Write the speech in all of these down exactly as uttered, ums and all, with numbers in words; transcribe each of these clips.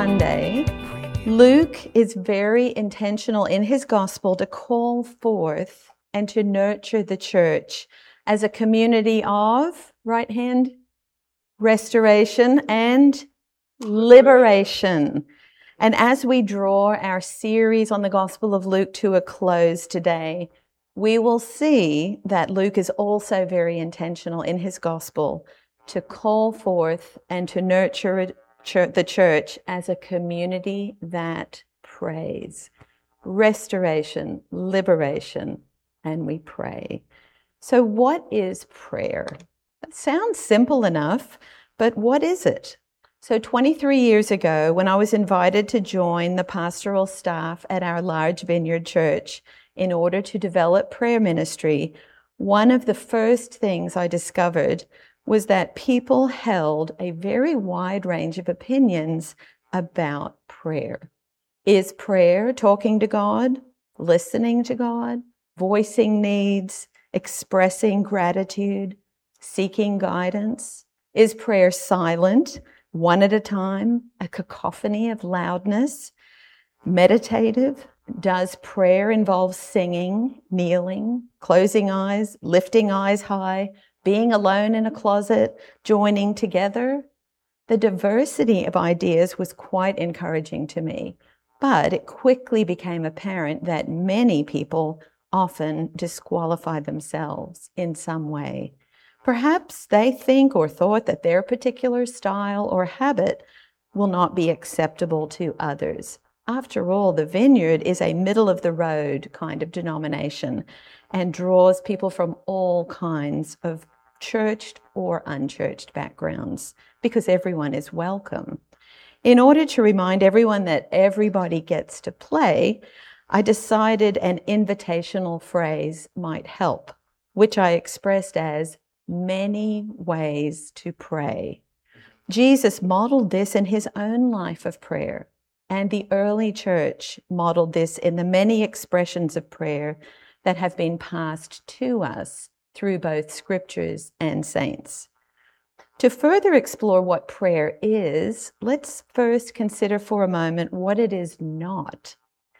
Sunday, Luke is very intentional in his gospel to call forth and to nurture the church as a community of, right hand, restoration and liberation. And as we draw our series on the Gospel of Luke to a close today, we will see that Luke is also very intentional in his gospel to call forth and to nurture the church as a community that prays. Restoration, liberation, and we pray. So what is prayer? It sounds simple enough, but what is it? So twenty-three years ago, when I was invited to join the pastoral staff at our large vineyard church in order to develop prayer ministry, one of the first things I discovered was that people held a very wide range of opinions about prayer. Is prayer talking to God, listening to God, voicing needs, expressing gratitude, seeking guidance? Is prayer silent, one at a time, a cacophony of loudness? Meditative? Does prayer involve singing, kneeling, closing eyes, lifting eyes high, being alone in a closet, joining together? The diversity of ideas was quite encouraging to me, but it quickly became apparent that many people often disqualify themselves in some way. Perhaps they think or thought that their particular style or habit will not be acceptable to others. After all, the Vineyard is a middle-of-the-road kind of denomination and draws people from all kinds of churched or unchurched backgrounds because everyone is welcome. In order to remind everyone that everybody gets to play, I decided an invitational phrase might help, which I expressed as many ways to pray. Jesus modeled this in his own life of prayer, and the early church modeled this in the many expressions of prayer that have been passed to us through both scriptures and saints. To further explore what prayer is, let's first consider for a moment what it is not.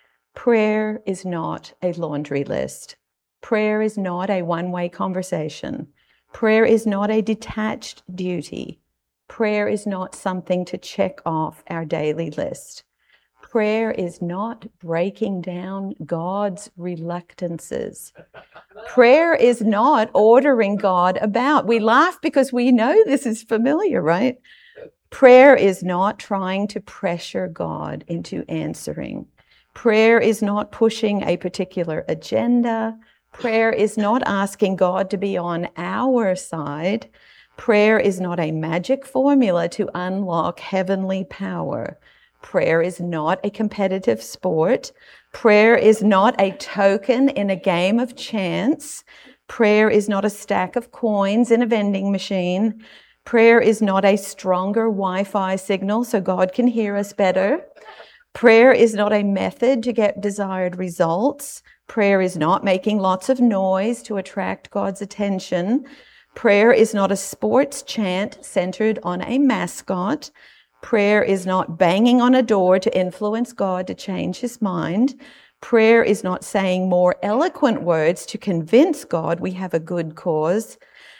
Prayer is not a laundry list. Prayer is not a one-way conversation. Prayer is not a detached duty. Prayer is not something to check off our daily list. Prayer is not breaking down God's reluctances. Prayer is not ordering God about. We laugh because we know this is familiar, right? Prayer is not trying to pressure God into answering. Prayer is not pushing a particular agenda. Prayer is not asking God to be on our side. Prayer is not a magic formula to unlock heavenly power. Prayer is not a competitive sport. Prayer is not a token in a game of chance. Prayer is not a stack of coins in a vending machine. Prayer is not a stronger Wi-Fi signal so God can hear us better. Prayer is not a method to get desired results. Prayer is not making lots of noise to attract God's attention. Prayer is not a sports chant centered on a mascot. Prayer is not banging on a door to influence God to change his mind. Prayer is not saying more eloquent words to convince God we have a good cause.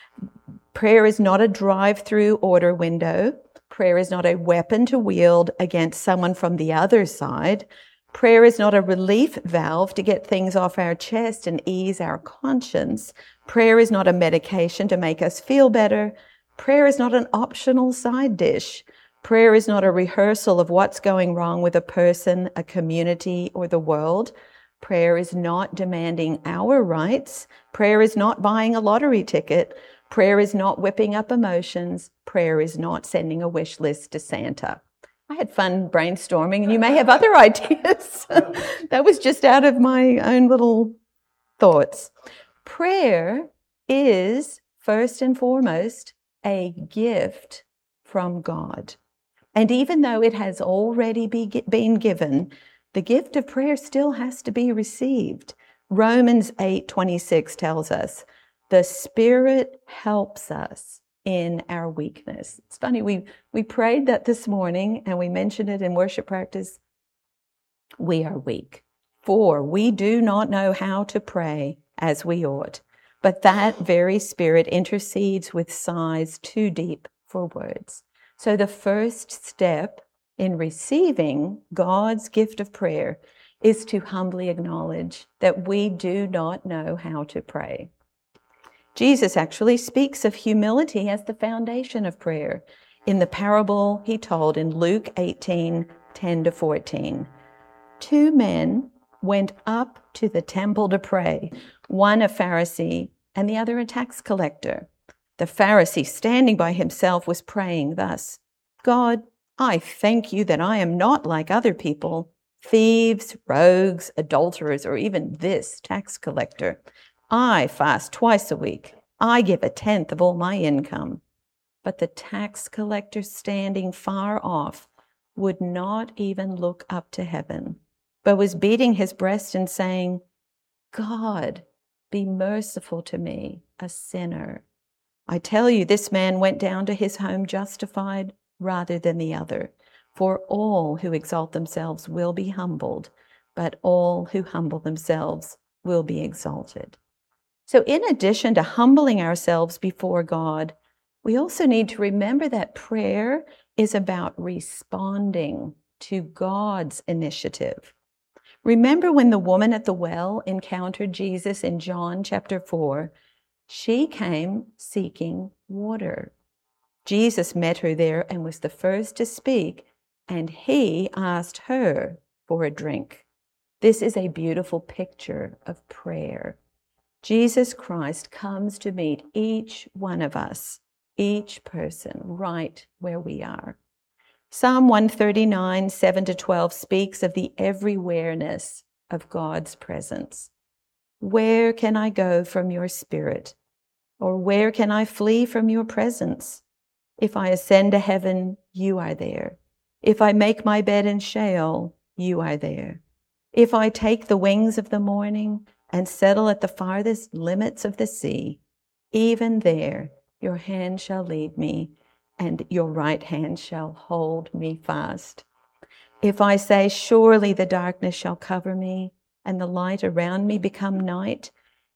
Prayer is not a drive-through order window. Prayer is not a weapon to wield against someone from the other side. Prayer is not a relief valve to get things off our chest and ease our conscience. Prayer is not a medication to make us feel better. Prayer is not an optional side dish. Prayer is not a rehearsal of what's going wrong with a person, a community, or the world. Prayer is not demanding our rights. Prayer is not buying a lottery ticket. Prayer is not whipping up emotions. Prayer is not sending a wish list to Santa. I had fun brainstorming, and you may have other ideas. That was just out of my own little thoughts. Prayer is, first and foremost, a gift from God. And even though it has already be, been given, the gift of prayer still has to be received. Romans eight twenty-six tells us, the Spirit helps us in our weakness. It's funny, we, we prayed that this morning and we mentioned it in worship practice. We are weak, for we do not know how to pray as we ought, but that very Spirit intercedes with sighs too deep for words. So the first step in receiving God's gift of prayer is to humbly acknowledge that we do not know how to pray. Jesus actually speaks of humility as the foundation of prayer in the parable he told in Luke eighteen, ten to fourteen. Two men went up to the temple to pray, one a Pharisee and the other a tax collector. The Pharisee, standing by himself, was praying thus, God, I thank you that I am not like other people, thieves, rogues, adulterers, or even this tax collector. I fast twice a week. I give a tenth of all my income. But the tax collector, standing far off, would not even look up to heaven, but was beating his breast and saying, God, be merciful to me, a sinner. I tell you, this man went down to his home justified rather than the other. For all who exalt themselves will be humbled, but all who humble themselves will be exalted. So in addition to humbling ourselves before God, we also need to remember that prayer is about responding to God's initiative. Remember when the woman at the well encountered Jesus in John chapter four? She came seeking water. Jesus met her there and was the first to speak, and he asked her for a drink. This is a beautiful picture of prayer. Jesus Christ comes to meet each one of us, each person, right where we are. Psalm one thirty-nine, seven to twelve speaks of the everywhereness of God's presence. Where can I go from your spirit? Or where can I flee from your presence? If I ascend to heaven, you are there. If I make my bed in Sheol, you are there. If I take the wings of the morning and settle at the farthest limits of the sea, even there your hand shall lead me, and your right hand shall hold me fast. If I say, surely the darkness shall cover me, and the light around me become night,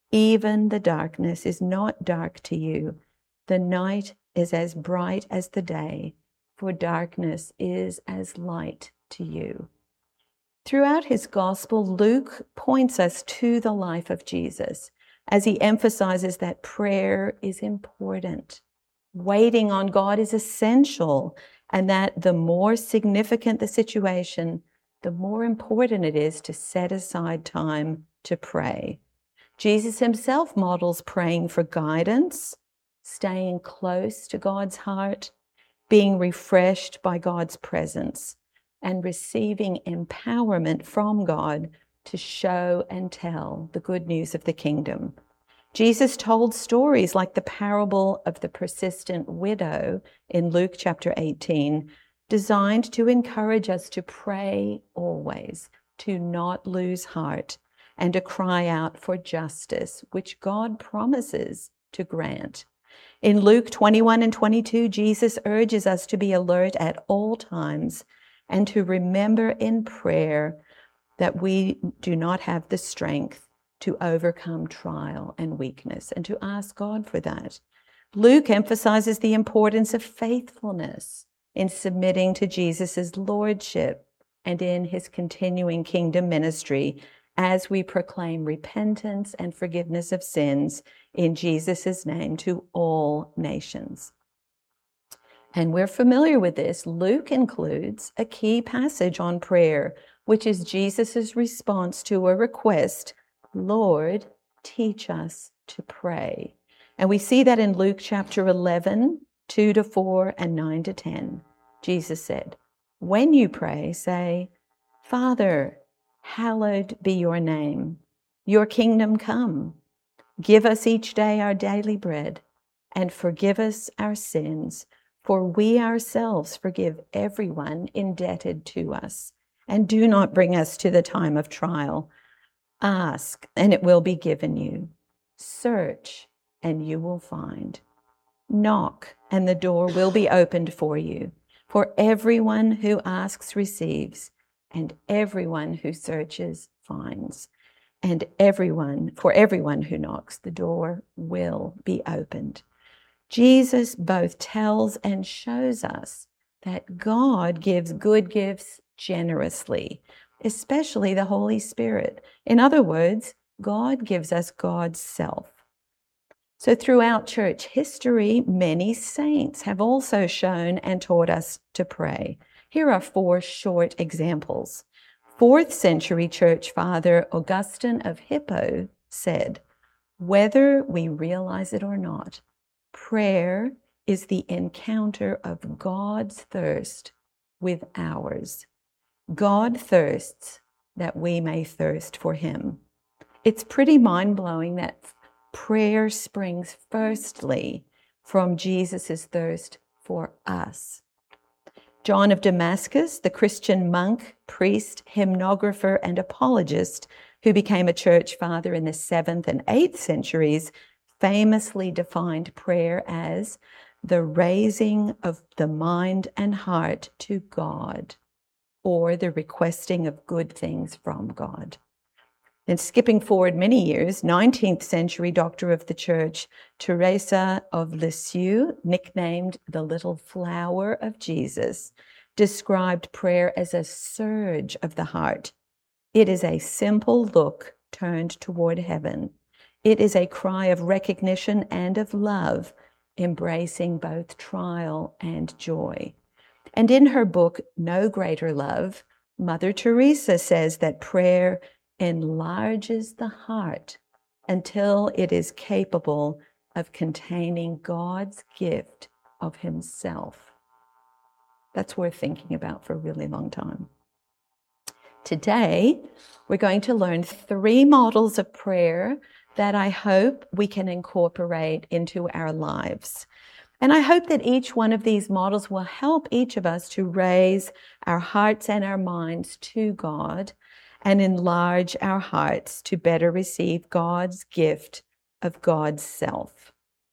even the darkness is not dark to you. The night is as bright as the day, for darkness is as light to you. Throughout his gospel, Luke points us to the life of Jesus as he emphasizes that prayer is important. Waiting on God is essential, and that the more significant the situation, the more important it is to set aside time to pray. Jesus himself models praying for guidance, staying close to God's heart, being refreshed by God's presence, and receiving empowerment from God to show and tell the good news of the kingdom. Jesus told stories like the parable of the persistent widow in Luke chapter eighteen, designed to encourage us to pray always, to not lose heart, and to cry out for justice, which God promises to grant. In Luke twenty-one and twenty-two, Jesus urges us to be alert at all times and to remember in prayer that we do not have the strength to overcome trial and weakness, and to ask God for that. Luke emphasizes the importance of faithfulness in submitting to Jesus' lordship and in his continuing kingdom ministry as we proclaim repentance and forgiveness of sins in Jesus' name to all nations. And we're familiar with this. Luke includes a key passage on prayer, which is Jesus' response to a request, Lord, teach us to pray. And we see that in Luke chapter eleven, two to four and nine to ten. Jesus said, when you pray, say, Father, hallowed be your name. Your kingdom come. Give us each day our daily bread, and forgive us our sins, for we ourselves forgive everyone indebted to us. And do not bring us to the time of trial. Ask, and it will be given you. Search, and you will find. Knock, and the door will be opened for you. For everyone who asks receives, and everyone who searches finds. And everyone, for everyone who knocks, the door will be opened. Jesus both tells and shows us that God gives good gifts generously, especially the Holy Spirit. In other words, God gives us God's self. So throughout church history, many saints have also shown and taught us to pray. Here are four short examples. Fourth century church father Augustine of Hippo said, "Whether we realize it or not, prayer is the encounter of God's thirst with ours. God thirsts that we may thirst for him." It's pretty mind-blowing that prayer springs firstly from Jesus' thirst for us. John of Damascus, the Christian monk, priest, hymnographer, and apologist who became a church father in the seventh and eighth centuries, famously defined prayer as the raising of the mind and heart to God, or the requesting of good things from God. And skipping forward many years, nineteenth century doctor of the church, Teresa of Lisieux, nicknamed the Little Flower of Jesus, described prayer as a surge of the heart. It is a simple look turned toward heaven. It is a cry of recognition and of love, embracing both trial and joy. And in her book, No Greater Love, Mother Teresa says that prayer enlarges the heart until it is capable of containing God's gift of himself. That's worth thinking about for a really long time. Today, we're going to learn three models of prayer that I hope we can incorporate into our lives. And I hope that each one of these models will help each of us to raise our hearts and our minds to God and enlarge our hearts to better receive God's gift of God's self.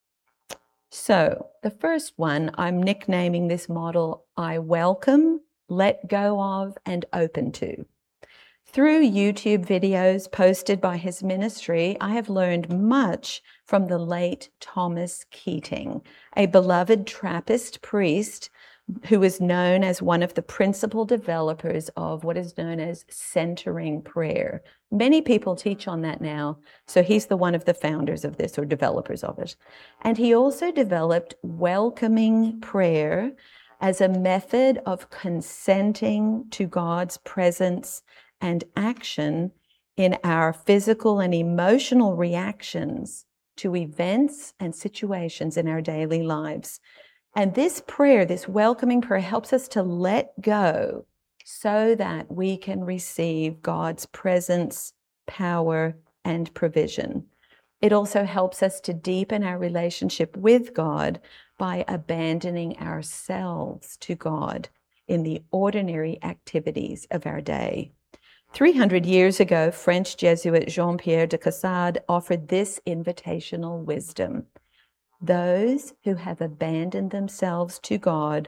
So the first one, I'm nicknaming this model, I welcome, let go of, and open to. Through YouTube videos posted by his ministry, I have learned much from the late Thomas Keating, a beloved Trappist priest who is known as one of the principal developers of what is known as centering prayer. Many people teach on that now, so he's the one of the founders of this or developers of it. And he also developed welcoming prayer as a method of consenting to God's presence and action in our physical and emotional reactions to events and situations in our daily lives. And this prayer, this welcoming prayer, helps us to let go so that we can receive God's presence, power, and provision. It also helps us to deepen our relationship with God by abandoning ourselves to God in the ordinary activities of our day. three hundred years ago, French Jesuit Jean-Pierre de Caussade offered this invitational wisdom. Those who have abandoned themselves to God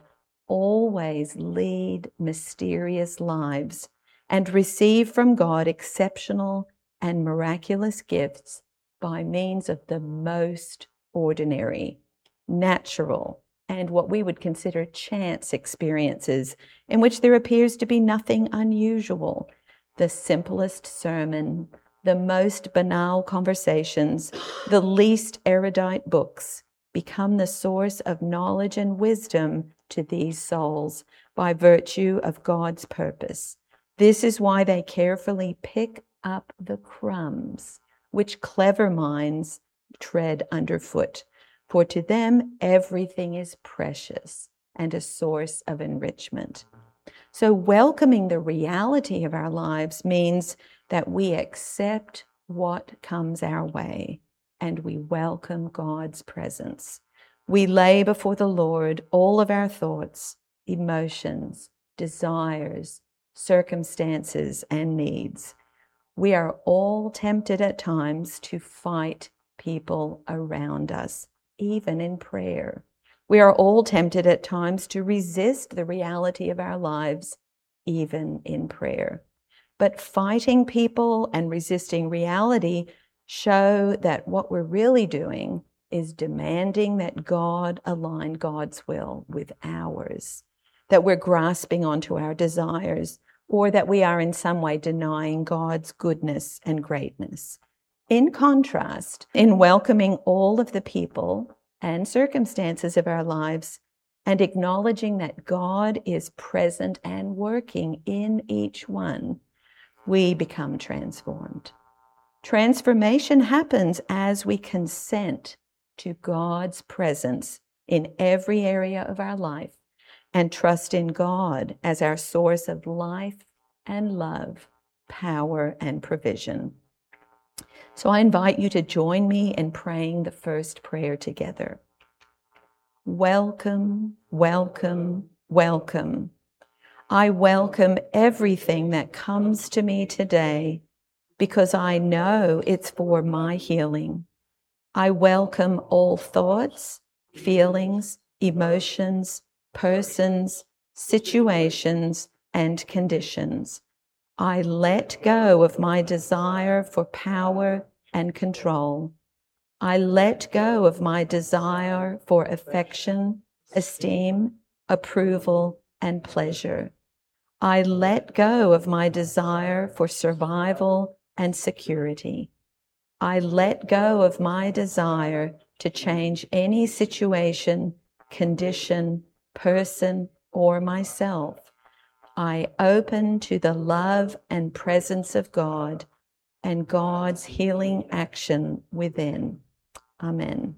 always lead mysterious lives and receive from God exceptional and miraculous gifts by means of the most ordinary, natural, and what we would consider chance experiences in which there appears to be nothing unusual. The simplest sermon, the most banal conversations, the least erudite books become the source of knowledge and wisdom to these souls by virtue of God's purpose. This is why they carefully pick up the crumbs which clever minds tread underfoot, for to them everything is precious and a source of enrichment. So welcoming the reality of our lives means that we accept what comes our way and we welcome God's presence. We lay before the Lord all of our thoughts, emotions, desires, circumstances, and needs. We are all tempted at times to fight people around us, even in prayer. We are all tempted at times to resist the reality of our lives, even in prayer. But fighting people and resisting reality show that what we're really doing is demanding that God align God's will with ours, that we're grasping onto our desires, or that we are in some way denying God's goodness and greatness. In contrast, in welcoming all of the people and circumstances of our lives and acknowledging that God is present and working in each one, we become transformed. Transformation happens as we consent to God's presence in every area of our life and trust in God as our source of life and love, power and provision. So I invite you to join me in praying the first prayer together. Welcome, welcome, welcome. I welcome everything that comes to me today because I know it's for my healing. I welcome all thoughts, feelings, emotions, persons, situations, and conditions. I let go of my desire for power and control. I let go of my desire for affection, esteem, approval, and pleasure. I let go of my desire for survival and security. I let go of my desire to change any situation, condition, person, or myself. I open to the love and presence of God and God's healing action within. Amen.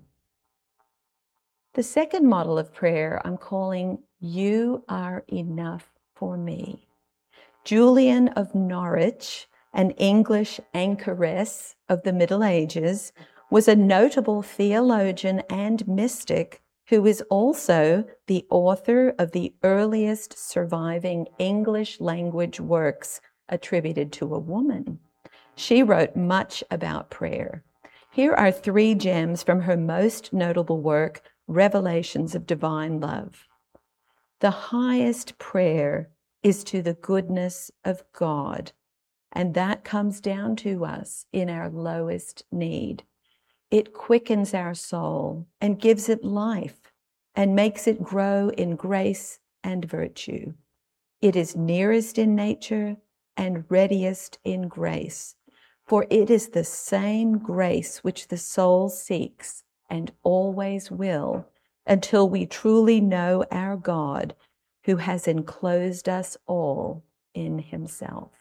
The second model of prayer I'm calling You Are Enough for Me. Julian of Norwich, an English anchoress of the Middle Ages, was a notable theologian and mystic who is also the author of the earliest surviving English language works attributed to a woman. She wrote much about prayer. Here are three gems from her most notable work, Revelations of Divine Love. The highest prayer is to the goodness of God, and that comes down to us in our lowest need. It quickens our soul and gives it life and makes it grow in grace and virtue. It is nearest in nature and readiest in grace, for it is the same grace which the soul seeks and always will until we truly know our God, who has enclosed us all in himself.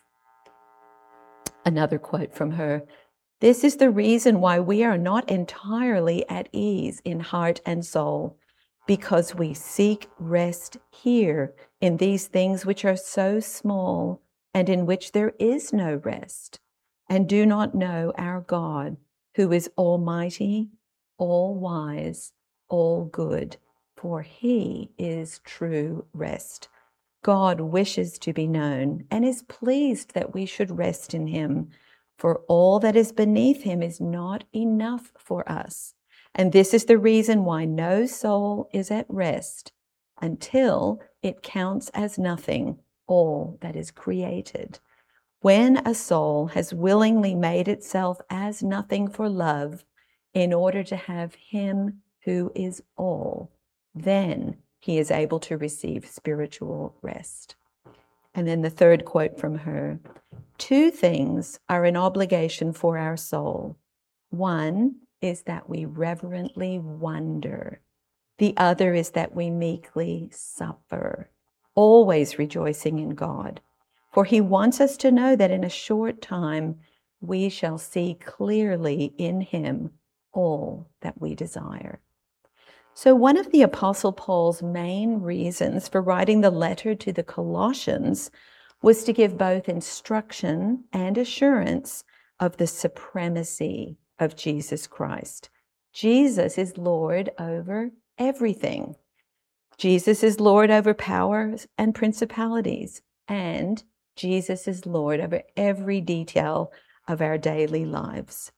Another quote from her: this is the reason why we are not entirely at ease in heart and soul, because we seek rest here in these things which are so small and in which there is no rest, and do not know our God, who is almighty, all-wise, all-good, for he is true rest. God wishes to be known and is pleased that we should rest in him, for all that is beneath him is not enough for us. And this is the reason why no soul is at rest until it counts as nothing all that is created. When a soul has willingly made itself as nothing for love in order to have him who is all, then he is able to receive spiritual rest. And then the third quote from her: two things are an obligation for our soul. One is that we reverently wonder. The other is that we meekly suffer, always rejoicing in God. For he wants us to know that in a short time we shall see clearly in him all that we desire. So one of the Apostle Paul's main reasons for writing the letter to the Colossians was to give both instruction and assurance of the supremacy of Jesus Christ. Jesus is Lord over everything. Jesus is Lord over powers and principalities, and Jesus is Lord over every detail of our daily lives.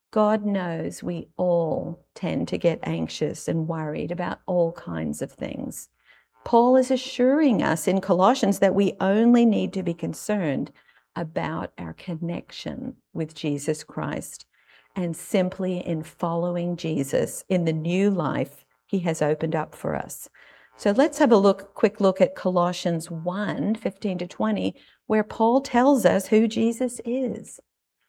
God knows we all tend to get anxious and worried about all kinds of things. Paul is assuring us in Colossians that we only need to be concerned about our connection with Jesus Christ and simply in following Jesus in the new life he has opened up for us. So let's have a look, quick look at Colossians one, fifteen to twenty, where Paul tells us who Jesus is.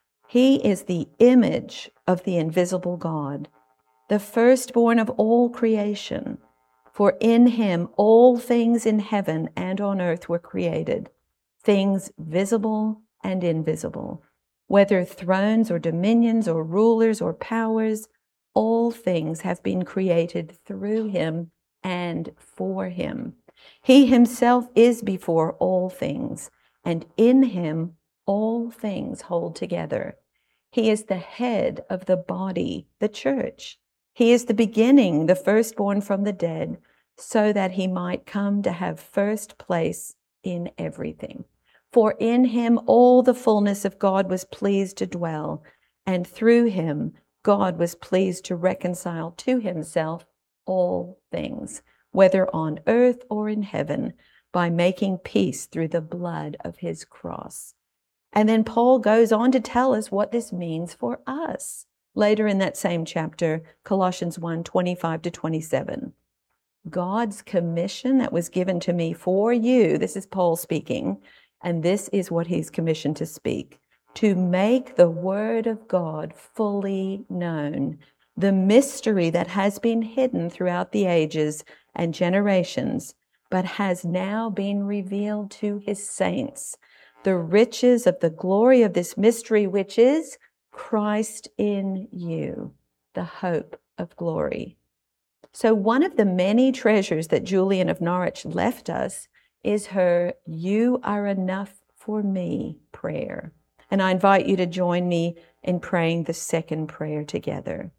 He is the image of the invisible God, the firstborn of all creation. For in him all things in heaven and on earth were created, things visible and invisible, whether thrones or dominions or rulers or powers, all things have been created through him and for him. He himself is before all things, and in him all things hold together. He is the head of the body, the church. He is the beginning, the firstborn from the dead, so that he might come to have first place in everything. For in him all the fullness of God was pleased to dwell, and through him God was pleased to reconcile to himself all things, whether on earth or in heaven, by making peace through the blood of his cross. And then Paul goes on to tell us what this means for us. Later in that same chapter, Colossians one, twenty-five to twenty-seven. God's commission that was given to me for you, this is Paul speaking, and this is what he's commissioned to speak, to make the word of God fully known, the mystery that has been hidden throughout the ages and generations, but has now been revealed to his saints. The riches of the glory of this mystery, which is Christ in you, the hope of glory. So one of the many treasures that Julian of Norwich left us is her "You are enough for me" prayer. And I invite you to join me in praying the second prayer together.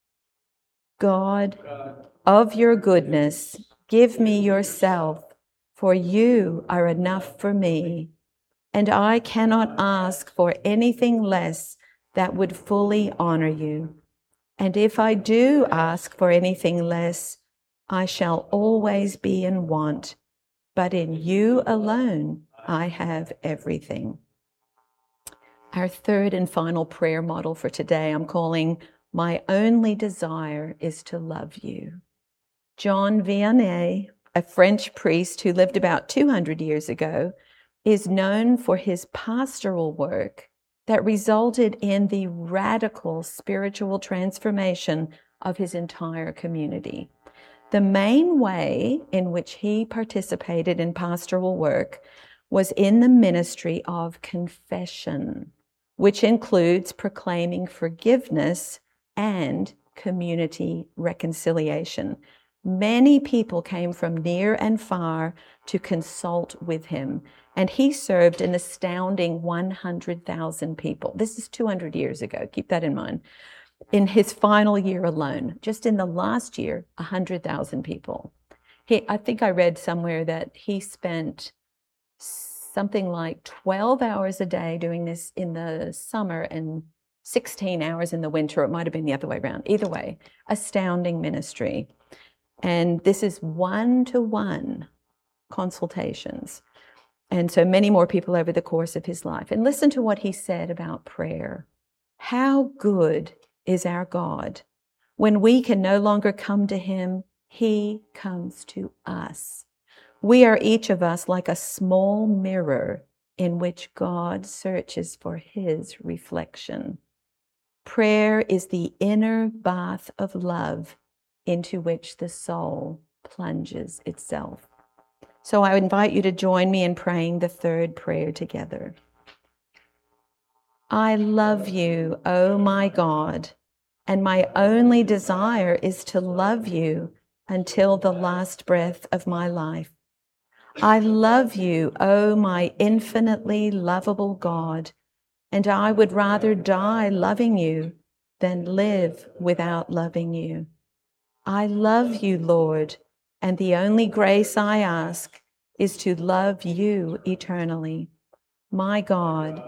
God, of your goodness, give me yourself, for you are enough for me, and I cannot ask for anything less that would fully honor you. And if I do ask for anything less, I shall always be in want, but in you alone I have everything. Our third and final prayer model for today, I'm calling "My Only Desire is to Love You." John Vianney, a French priest who lived about two hundred years ago, is known for his pastoral work that resulted in the radical spiritual transformation of his entire community. The main way in which he participated in pastoral work was in the ministry of confession, which includes proclaiming forgiveness and community reconciliation. Many people came from near and far to consult with him, and he served an astounding one hundred thousand people. This is two hundred years ago, keep that in mind. In his final year alone, just in the last year, one hundred thousand people. He, I think I read somewhere that he spent something like twelve hours a day doing this in the summer and sixteen hours in the winter. It might have been the other way around. Either way, astounding ministry. And this is one-to-one consultations. And so many more people over the course of his life. And listen to what he said about prayer. How good is our God. When we can no longer come to him, he comes to us. We are each of us like a small mirror in which God searches for his reflection. Prayer is the inner bath of love into which the soul plunges itself. So I invite you to join me in praying the third prayer together. I love you, O my God, and my only desire is to love you until the last breath of my life. I love you, O my infinitely lovable God, and I would rather die loving you than live without loving you. I love you, Lord, and the only grace I ask is to love you eternally. My God,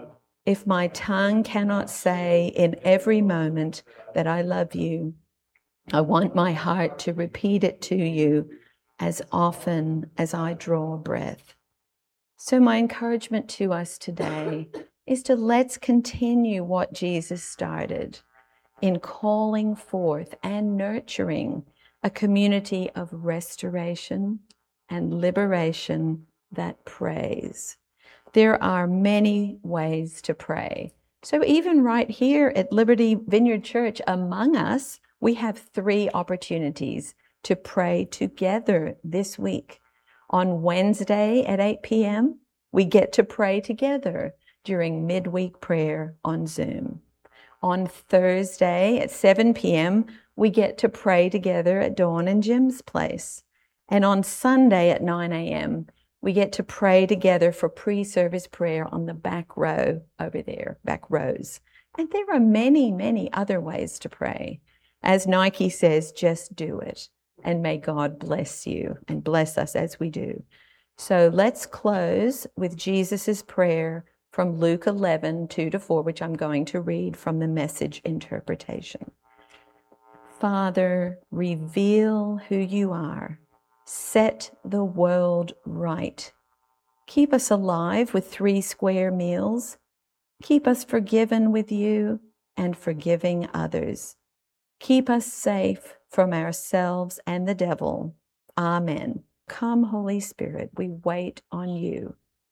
If my tongue cannot say in every moment that I love you, I want my heart to repeat it to you as often as I draw breath. So my encouragement to us today is to let's continue what Jesus started in calling forth and nurturing a community of restoration and liberation that prays. There are many ways to pray. So even right here at Liberty Vineyard Church, among us, we have three opportunities to pray together this week. On Wednesday at eight p.m., we get to pray together during midweek prayer on Zoom. On Thursday at seven p.m., we get to pray together at Dawn and Jim's place. And on Sunday at nine a.m., we get to pray together for pre-service prayer on the back row over there, back rows. And there are many, many other ways to pray. As Nike says, just do it. And may God bless you and bless us as we do. So let's close with Jesus's prayer from Luke eleven, two to four, which I'm going to read from the Message interpretation. Father, reveal who you are. Set the world right. Keep us alive with three square meals. Keep us forgiven with you and forgiving others. Keep us safe from ourselves and the devil. Amen. Come, Holy Spirit, we wait on you.